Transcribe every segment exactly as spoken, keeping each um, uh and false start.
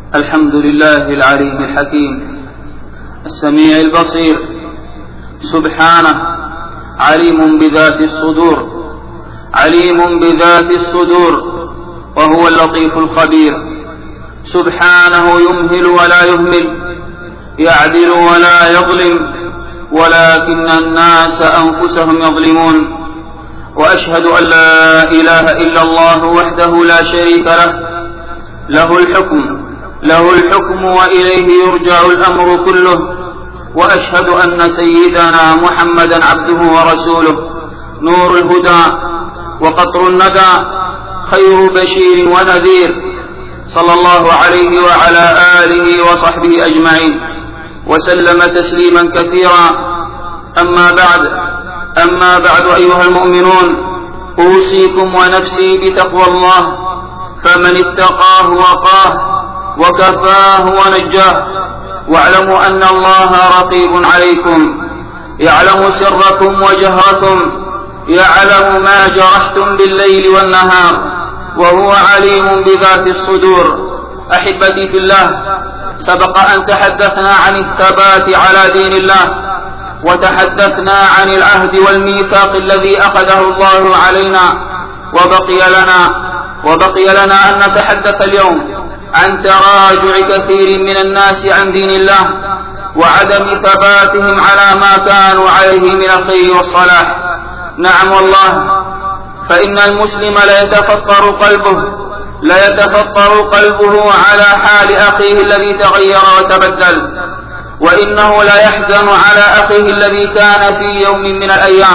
الحمد لله العليم الحكيم السميع البصير سبحانه عليم بذات الصدور عليم بذات الصدور وهو اللطيف الخبير. سبحانه يمهل ولا يهمل، يعدل ولا يظلم، ولكن الناس أنفسهم يظلمون. وأشهد أن لا إله إلا الله وحده لا شريك له، له الحكم له الحكم وإليه يرجع الأمر كله. وأشهد أن سيدنا محمدا عبده ورسوله، نور الهدى وقطر الندى، خير بشير ونذير، صلى الله عليه وعلى آله وصحبه أجمعين وسلم تسليما كثيرا. أما بعد أما بعد أيها المؤمنون، أوصيكم ونفسي بتقوى الله، فمن اتقاه وقاه وكفاه ونجاه. واعلموا أن الله رقيب عليكم، يعلم سركم وجهركم، يعلم ما جرحتم بالليل والنهار، وهو عليم بذات الصدور. أحبتي في الله، سبق أن تحدثنا عن الثبات على دين الله، وتحدثنا عن العهد والميثاق الذي أخذه الله علينا، وبقي لنا وبقي لنا أن نتحدث اليوم عن تراجع كثير من الناس عن دين الله، وعدم ثباتهم على ما كانوا عليه من الخير والصلاح. نعم والله، فإن المسلم لا يتفطر قلبه لا يتفطر قلبه على حال أخيه الذي تغير وتبدل، وإنه لا يحزن على أخيه الذي كان في يوم من الأيام،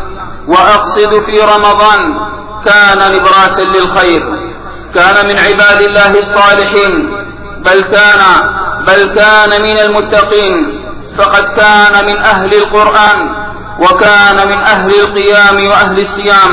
وأقصد في رمضان، كان نبراسا للخير، كان من عباد الله الصالحين، بل كان بل كان من المتقين، فقد كان من أهل القرآن، وكان من أهل القيام وأهل الصيام،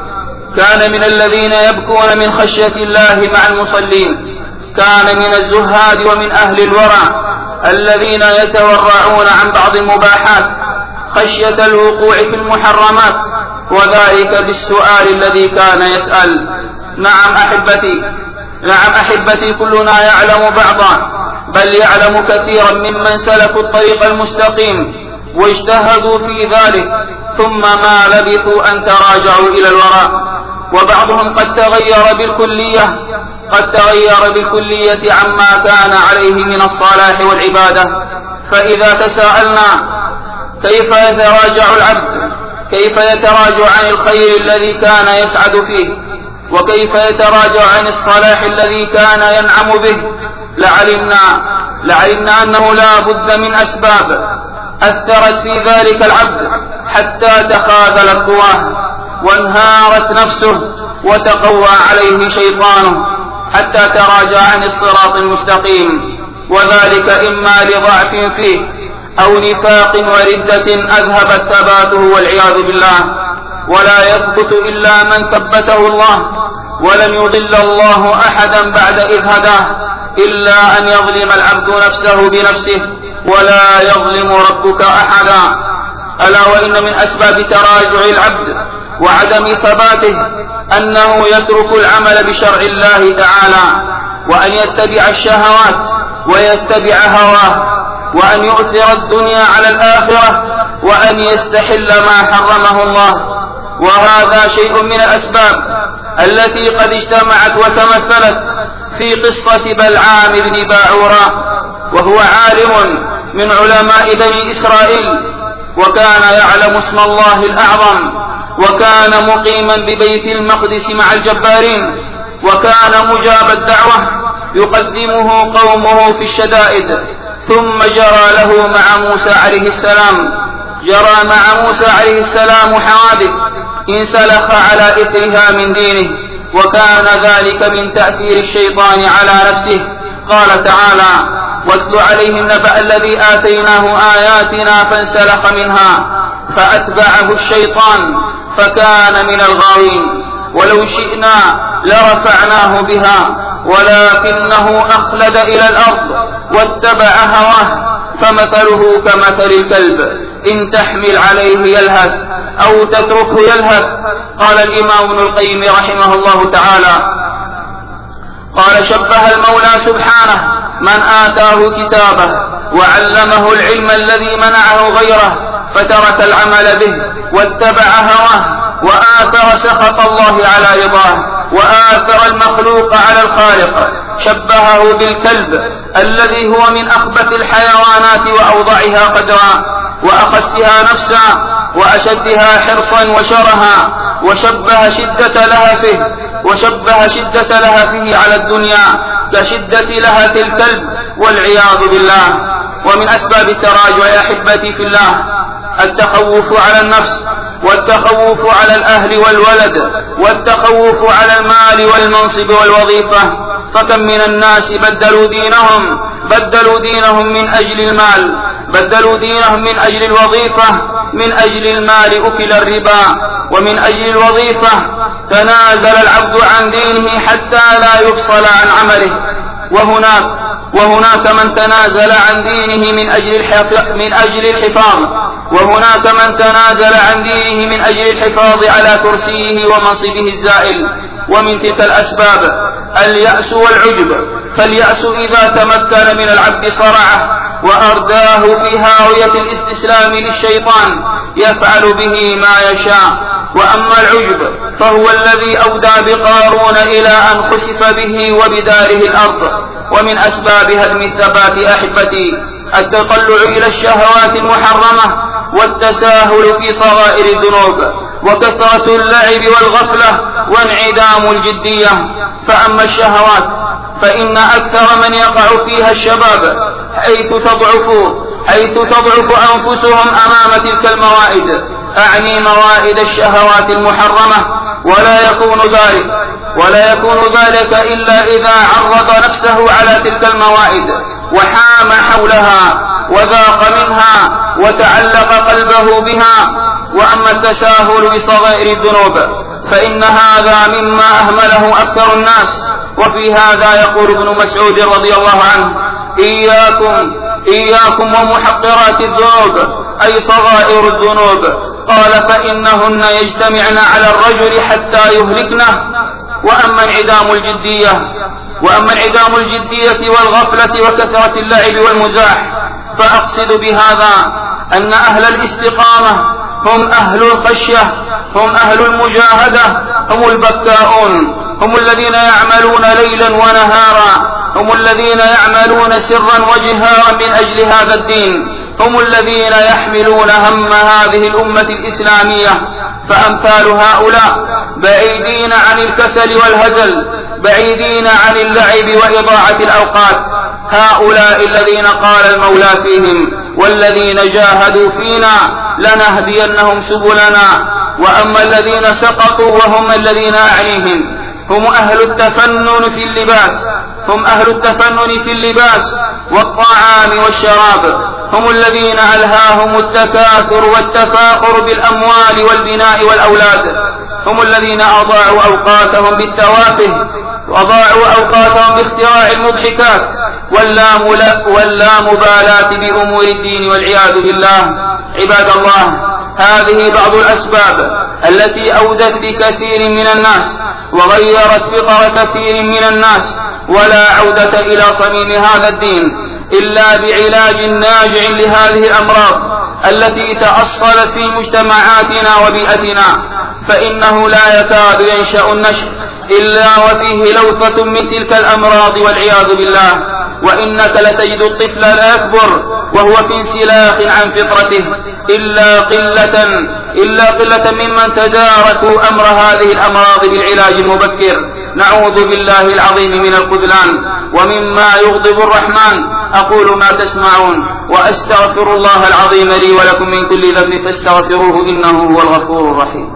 كان من الذين يبكون من خشية الله مع المصلين، كان من الزهاد ومن أهل الورع الذين يتورعون عن بعض المباحات خشية الوقوع في المحرمات، وذلك بالسؤال الذي كان يسأل. نعم أحبتي نعم أحبتي كلنا يعلم بعضا، بل يعلم كثيرا ممن سلكوا الطريق المستقيم واجتهدوا في ذلك، ثم ما لبثوا أن تراجعوا إلى الوراء، وبعضهم قد تغير بالكلية قد تغير بالكلية عما كان عليه من الصلاح والعبادة. فإذا تساءلنا كيف يتراجع العبد كيف يتراجع عن الخير الذي كان يسعد فيه، وكيف يتراجع عن الصلاح الذي كان ينعم به، لعلمنا لعلمنا أنه لا بد من أسباب أثرت في ذلك العبد حتى تخاذلت قواه، وانهارت نفسه، وتقوى عليه شيطانه، حتى تراجع عن الصراط المستقيم، وذلك إما لضعف فيه أو نفاق وردة أذهبت ثباته والعياذ بالله. ولا يثبت إلا من ثبته الله، ولن يضل الله أحدا بعد إذ هداه، إلا أن يظلم العبد نفسه بنفسه، ولا يظلم ربك أحدا. ألا وإن من أسباب تراجع العبد وعدم ثباته أنه يترك العمل بشرع الله تعالى، وأن يتبع الشهوات ويتبع هواه، وأن يؤثر الدنيا على الآخرة، وأن يستحل ما حرمه الله. وهذا شيء من الأسباب التي قد اجتمعت وتمثلت في قصة بلعام بن باعوراء، وهو عالم من علماء بني إسرائيل، وكان يعلم اسم الله الأعظم، وكان مقيما ببيت المقدس مع الجبارين، وكان مجاب الدعوة يقدمه قومه في الشدائد. ثم جرى له مع موسى عليه السلام جرى مع موسى عليه السلام حوادث انسلخ على إثرها من دينه، وكان ذلك من تأثير الشيطان على نفسه. قال تعالى: واتل عليهم نبأ الذي آتيناه آياتنا فانسلخ منها فأتبعه الشيطان فكان من الغاوين، ولو شئنا لرفعناه بها ولكنه أخلد إلى الأرض واتبع هواه، فمثله كمثل الكلب إن تحمل عليه يلهث أو تتركه يلهث. قال الإمام ابن القيم رحمه الله تعالى: قال: شبه المولى سبحانه من آتاه كتابه وعلمه العلم الذي منعه غيره فترك العمل به واتبع هواه وآثر سخط الله على رضاه وآثر المخلوق على الخالق، شبهه بالكلب الذي هو من أخبث الحيوانات وأوضعها قدرا وأخسها نفسا وأشدها حرصا وشرها، وشبه شدة لهفه وشبه شدة لهفه على الدنيا كشدة لهف الكلب والعياذ بالله. ومن أسباب التراجع يا أحبتي في الله التخوف على النفس والتخوف على الأهل والولد والتخوف على المال والمنصب والوظيفة، فكم من الناس بدلوا دينهم بدلوا دينهم من أجل المال، بدلوا دينهم من أجل الوظيفة، من أجل المال أكل الربا، ومن أجل الوظيفة تنازل العبد عن دينه حتى لا يفصل عن عمله. وهناك وهناك من تنازل عن دينه من أجل من أجل الحفاظ وهناك من تنازل عن دينه من أجل الحفاظ على كرسيه ومنصبه الزائل. ومن تلك الأسباب اليأس والعجب، فاليأس إذا تمكن من العبد صرعه وأرداه في هاوية الاستسلام للشيطان يفعل به ما يشاء. وأما العجب فهو الذي أودى بقارون إلى أن خسف به وبداره الأرض. ومن أسباب هدم الثبات أحبتي التطلع إلى الشهوات المحرمة والتساهل في صغائر الذنوب وكثرة اللعب والغفلة وانعدام الجدية. فأما الشهوات فإن أكثر من يقع فيها الشباب حيث تضعف حيث تضعف أنفسهم أمام تلك الموائد، أعني موائد الشهوات المحرمة، ولا يكون ذلك ولا يكون ذلك إلا إذا عرض نفسه على تلك الموائد وحام حولها وذاق منها وتعلق قلبه بها. وأما التساهل بصغائر الذنوب فإن هذا مما أهمله أكثر الناس. وفي هذا يقول ابن مسعود رضي الله عنه: إياكم إياكم ومحقرات الذنوب، أي صغائر الذنوب، قال: فإنهن يجتمعن على الرجل حتى يهلكنه. وأما انعدام الجدية وأما انعدام الجدية والغفلة وكثرة اللعب والمزاح، فأقصد بهذا أن أهل الاستقامة هم أهل الخشية، هم أهل المجاهدة، هم البكاؤون، هم الذين يعملون ليلا ونهارا، هم الذين يعملون سرا وجهارا من أجل هذا الدين، هم الذين يحملون هم هذه الأمة الإسلامية. فأمثال هؤلاء بعيدين عن الكسل والهزل، بعيدين عن اللعب وإضاعة الأوقات، هؤلاء الذين قال المولى فيهم: والذين جاهدوا فينا لنهدينهم سبلنا. وأما الذين سقطوا وهم الذين أعنيهم هم أهل التفنن في اللباس هم أهل التفنن في اللباس والطعام والشراب، هم الذين ألهاهم التكاثر والتفاخر بالأموال والبناء والأولاد، هم الذين أضاعوا أوقاتهم بالتوافه وأضاعوا أوقاتهم باختراع المضحكات واللا مبالاة بأمور الدين والعياذ بالله. عباد الله، هذه بعض الأسباب التي أودت بكثير من الناس وغيرت فطر كثير من الناس، ولا عودة إلى صميم هذا الدين إلا بعلاج ناجع لهذه الأمراض التي تأصلت في مجتمعاتنا وبيئتنا. فإنه لا يكاد ينشأ النشء إلا وفيه لوثة من تلك الأمراض والعياذ بالله. وإنك لتجد الطفل لا يكبر وهو في انسلاخ عن فطرته إلا قلة إلا قلة ممن تداركوا أمر هذه الأمراض بالعلاج المبكر. نعوذ بالله العظيم من الخذلان ومما يغضب الرحمن. أقول ما تسمعون وأستغفر الله العظيم لي ولكم من كل ذنب فاستغفروه إنه هو الغفور الرحيم.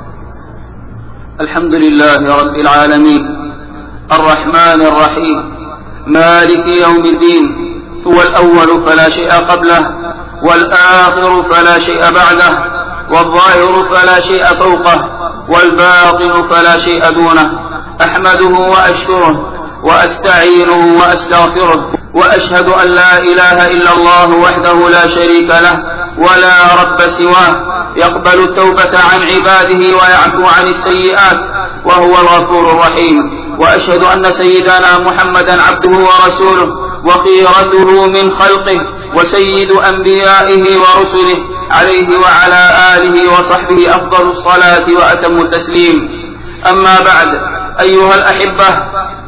الحمد لله رب العالمين الرحمن الرحيم مالك يوم الدين، هو الأول فلا شيء قبله، والآخر فلا شيء بعده، والظاهر فلا شيء فوقه، والباطن فلا شيء دونه. أحمده وأشكره وأستعينه وأستغفره، وأشهد أن لا إله إلا الله وحده لا شريك له ولا رب سواه، يقبل التوبة عن عباده ويعفو عن السيئات وهو الغفور الرحيم. وأشهد أن سيدنا محمدا عبده ورسوله وخيرته من خلقه وسيد أنبيائه ورسله عليه وعلى آله وصحبه أفضل الصلاة وأتم التسليم. أما بعد، أيها الأحبة،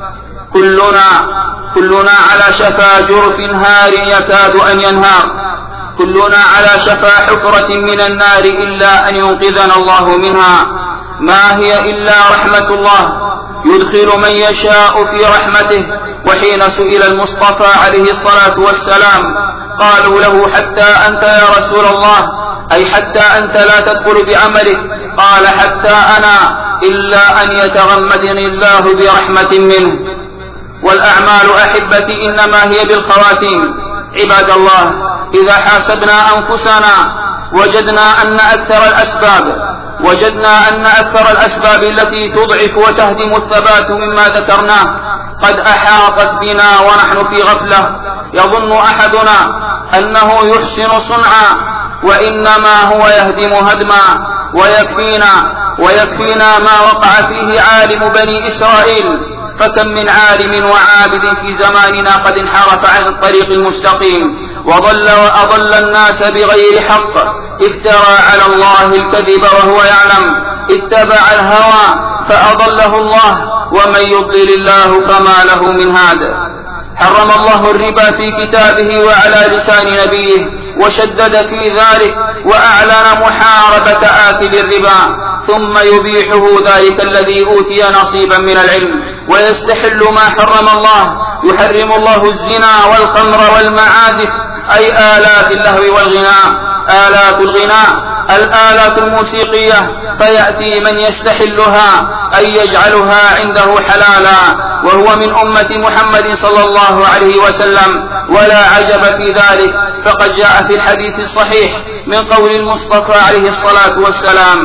كلنا كلنا على شفا جرف هار يكاد أن ينهار، كلنا على شفا حفرة من النار إلا أن ينقذنا الله منها. ما هي إلا رحمة الله يدخل من يشاء في رحمته. وحين سئل المصطفى عليه الصلاة والسلام قالوا له: حتى أنت يا رسول الله، أي حتى أنت لا تدخل بعملك؟ قال: حتى أنا، إلا أن يتغمدني الله برحمة منه. والأعمال أحبتي إنما هي بالخواتيم. عباد الله، إذا حاسبنا أنفسنا وجدنا أن أكثر الأسباب وجدنا أن أكثر الأسباب التي تضعف وتهدم الثبات مما ذكرناه قد أحاطت بنا ونحن في غفلة. يظن أحدنا أنه يحسن صنعا وإنما هو يهدم هدما. ويكفينا ويكفينا ما وقع فيه عالم بني إسرائيل، فكم من عالم وعابد في زماننا قد انحرف عن الطريق المستقيم وضل وأضل الناس بغير حق، افترى على الله الكذب وهو يعلم، اتبع الهوى فأضله الله، ومن يضلل الله فما له من هاد. حرم الله الربا في كتابه وعلى لسان نبيه وشدد في ذلك وأعلن محاربة آكل الربا، ثم يبيحه ذلك الذي أوتي نصيبا من العلم ويستحل ما حرم الله. يحرم الله الزنا والخمر والمعازف، أي آلات اللهو والغناء، آلات الغناء الآلات الموسيقية، فيأتي من يستحلها أي يجعلها عنده حلالا وهو من أمة محمد صلى الله عليه وسلم. ولا عجب في ذلك، فقد جاء في الحديث الصحيح من قول المصطفى عليه الصلاة والسلام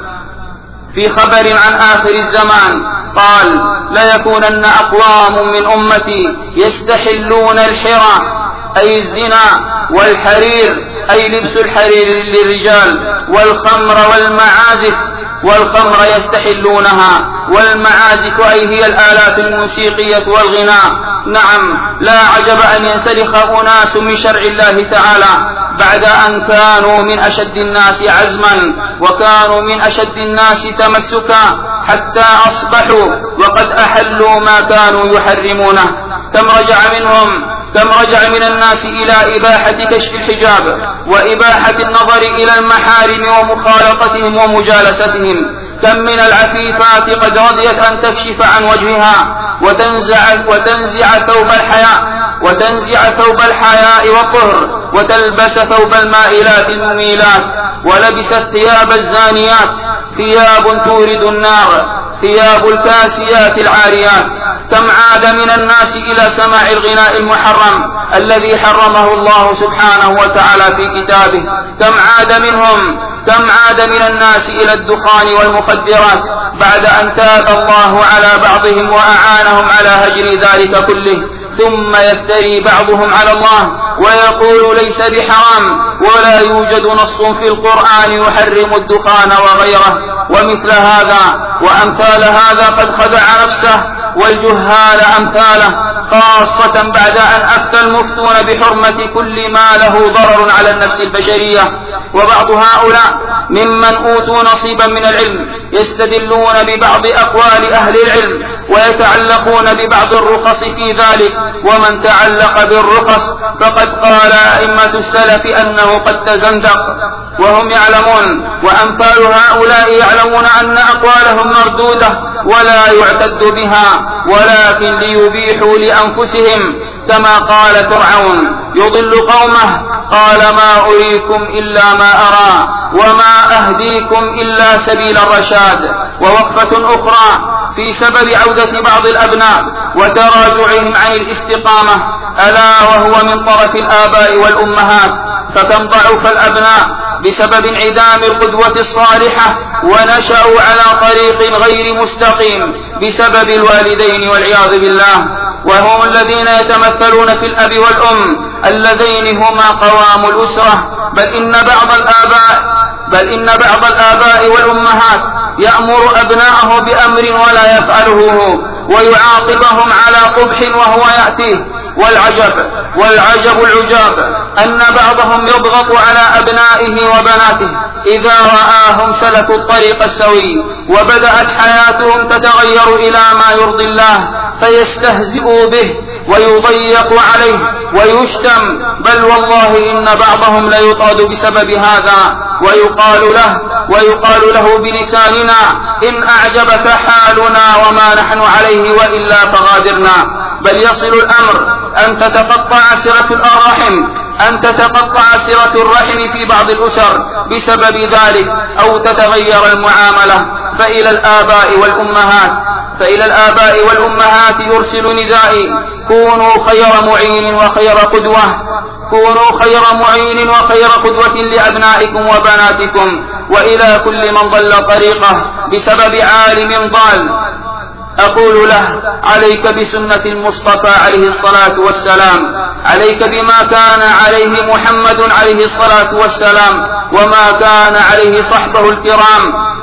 في خبر عن آخر الزمان قال: لا يكونن أقوام من أمتي يستحلون الحرى، أي الزنا، والحرير، أي لبس الحرير للرجال، والخمر والمعازف، والخمر يستحلونها، والمعازف أي هي الآلات الموسيقية والغناء. نعم، لا عجب أن ينسلخ أناس من شرع الله تعالى بعد أن كانوا من أشد الناس عزما وكانوا من أشد الناس تمسكا، حتى أصبحوا وقد أحلوا ما كانوا يحرمونه. كم رجع منهم كم رجع من الناس إلى إباحة كشف الحجاب وإباحة النظر إلى المحارم ومخالطتهم ومجالستهم. كم من العفيفات قد رضيت أن تكشف عن وجهها وتنزع, وتنزع ثوب الحياء وتنزع ثوب الحياء والطهر وتلبس ثوب المائلات المميلات، ولبست ثياب الزانيات، ثياب تورد النار، ثياب الكاسيات العاريات. كم عاد من الناس إلى سماع الغناء المحرم الذي حرمه الله سبحانه وتعالى في كتابه. كم عاد منهم كم عاد من الناس إلى الدخان والمخدرات بعد أن تاب الله على بعضهم وأعانهم على هجر ذلك كله. ثم يفتري بعضهم على الله ويقول ليس بحرام، ولا يوجد نص في القرآن يحرم الدخان وغيره. ومثل هذا وأمثال هذا قد خدع نفسه والجهال أمثاله، خاصة بعد أن أفتى المفتون بحرمة كل ما له ضرر على النفس البشرية. وبعض هؤلاء ممن أوتوا نصيبا من العلم يستدلون ببعض أقوال أهل العلم ويتعلقون ببعض الرخص في ذلك، ومن تعلق بالرخص فقد قال أئمة السلف أنه قد تزندق وهم يعلمون. وأمثال هؤلاء يعلمون أن أقوالهم مردودة ولا يعتد بها، ولكن ليبيحوا لأنفسهم، كما قال فرعون: يضل قومه قال ما أريكم إلا ما أرى وما أهديكم إلا سبيل الرشاد. ووقفة أخرى في سبب عودة بعض الأبناء وتراجعهم عن الاستقامة، ألا وهو من طرف الآباء والأمهات. فكم ضعف الأبناء بسبب انعدام القدوة الصالحة ونشأوا على طريق غير مستقيم بسبب الوالدين والعياذ بالله، وهم الذين يتمثلون في الأب والأم اللذين هما قوام الأسرة. بل إن بعض الآباء بل إن بعض الآباء والأمهات يأمر أبناءه بأمر ولا يفعله هو، ويعاقبهم على قبح وهو يأتيه، والعجب والعجب العجاب أن بعضهم يضغط على أبنائه وبناته إذا رآهم سلكوا الطريق السوي وبدأت حياتهم تتغير إلى ما يرضي الله فيستهزئوا به ويضيق عليه ويشتم، بل والله إن بعضهم ليطرد بسبب هذا ويقال له ويقال له بلساننا: إن أعجبك حالنا وما نحن عليه وإلا فغادرنا. بل يصل الأمر أن تتقطع صلة الرحم أن تتقطع صلة الرحم في بعض الأسر بسبب ذلك أو تتغير المعاملة. فإلى الآباء والأمهات فإلى الآباء والأمهات يرسل ندائي: كونوا خير معين وخير قدوة كونوا خير معين وخير قدوة لأبنائكم وبناتكم، وإلى كل من ضل طريقه بسبب عالم ضال أقول له: عليك بسنة المصطفى عليه الصلاة والسلام، عليك بما كان عليه محمد عليه الصلاة والسلام وما كان عليه صحبه الكرام.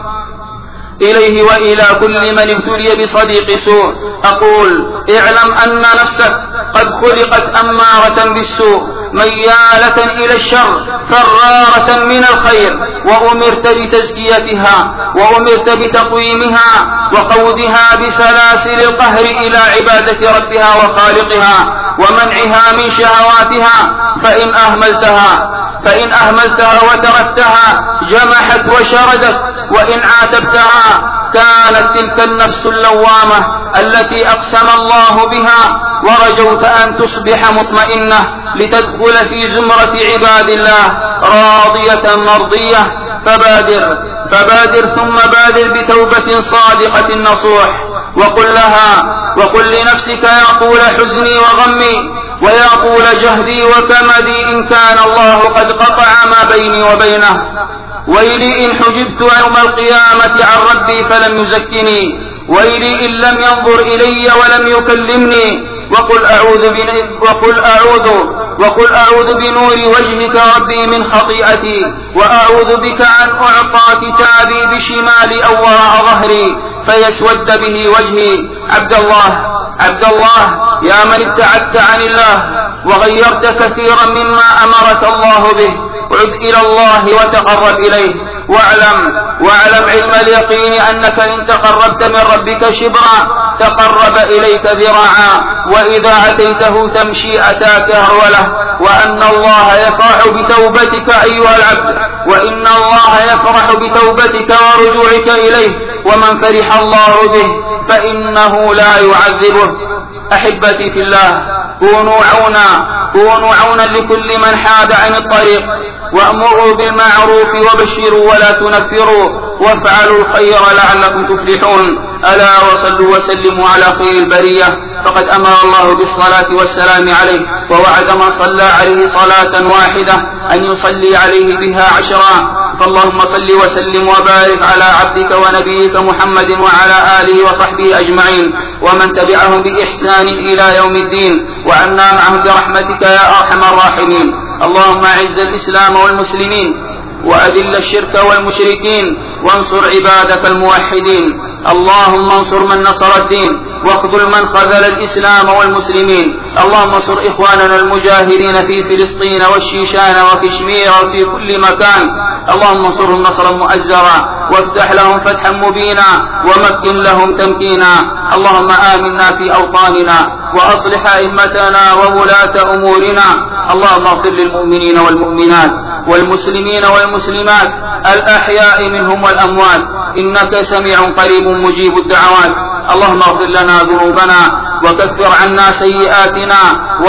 إليه وإلى كل من ابتلي بصديق سوء أقول: اعلم أن نفسك قد خلقت أمارة بالسوء ميالة إلى الشر فرارة من الخير، وأمرت بتزكيتها وأمرت بتقويمها وقودها بسلاسل القهر إلى عبادة ربها وخالقها ومنعها من شهواتها. فإن أهملتها فإن أهملتها وتركتها جمحت وشردت، وإن عاتبتها كانت تلك النفس اللوامة التي أقسم الله بها ورجوت أن تصبح مطمئنة لتدخل في زمرة عباد الله راضية مرضية. فبادر فبادر ثم بادر بتوبة صادقة نصوح، وقل لها وقل لنفسك: يا طول حزني وغمي ويا طول جهدي وكمدي إن كان الله قد قطع ما بيني وبينه، ويلي إن حجبت يوم القيامة عن ربي فلم يزكني، ويلي إن لم ينظر إلي ولم يكلمني. وقل أعوذ وقل أعوذ وقل أعوذ بنور وجهك ربي من خطيئتي، وأعوذ بك أن أعطى كتابي بشمالي أو وراء ظهري فيسود به وجهي. عبد الله عبد الله يا من ابتعدت عن الله وغيرت كثيرا مما أمرك الله به، عد إلى الله وتقرب إليه، واعلم واعلم علم اليقين أنك إن تقربت من ربك شبرا تقرب إليك ذراعا، وإذا أتيته تمشي أتاك هرولة، وأن الله يفرح بتوبتك أيها العبد، وإن الله يفرح بتوبتك ورجوعك إليه، ومن فرح الله به فإنه لا يعذبه. أحبتي في الله، كونوا عونا كونوا عونا لكل من حاد عن الطريق، وأمروا بالمعروف وبشروا ولا تنفروا، وافعلوا الخير لعلكم تفلحون. ألا وصلوا وسلموا على خير البرية، فقد أمر الله بالصلاة والسلام عليه، ووعد من صلى عليه صلاة واحدة أن يصلي عليه بها عشرا. فاللهم صل وسلم وبارك على عبدك ونبيك محمد وعلى آله وصحبه أجمعين ومن تبعهم بإحسان إلى يوم الدين، وعنا معهم برحمتك يا أرحم الراحمين. اللهم أعز الإسلام والمسلمين وأذل الشرك والمشركين وانصر عبادك الموحدين. اللهم انصر من نصر الدين واخذل من خذل الإسلام والمسلمين. اللهم انصر إخواننا المجاهدين في فلسطين والشيشان وكشمير وفي كل مكان. اللهم انصرهم نصرا مؤزرا وافتح لهم فتحا مبينا ومكن لهم تمكينا. اللهم آمنا في أوطاننا وأصلح أئمتنا وولاة أمورنا. اللهم اغفر للمؤمنين والمؤمنات والمسلمين والمسلمات الأحياء منهم والأموات، إنك سميع قريب مجيب الدعوات. اللهم اغفر لنا ذنوبنا وكفر عنا سيئاتنا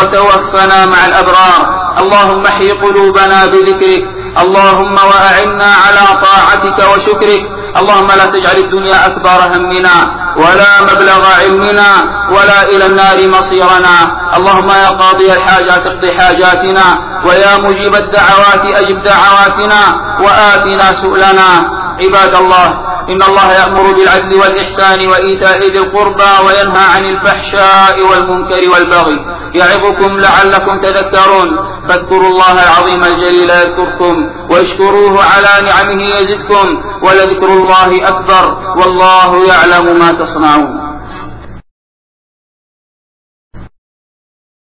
وتوفنا مع الأبرار. اللهم احي قلوبنا بذكرك، اللهم وأعنا على طاعتك وشكرك. اللهم لا تجعل الدنيا أكبر همنا ولا مبلغ علمنا ولا إلى النار مصيرنا. اللهم يا قاضي الحاجات اقض حاجاتنا، ويا مجيب الدعوات أجب دعواتنا وآتنا سؤلنا. عباد الله، إن الله يأمر بالعدل والإحسان وإيتاء ذي القربى وينهى عن الفحشاء والمنكر والبغي، يعظكم لعلكم تذكرون. فاذكروا الله العظيم الجليل يذكركم، واشكروه على نعمه يزدكم، ولذكر الله أكبر، والله يعلم ما تصنعون.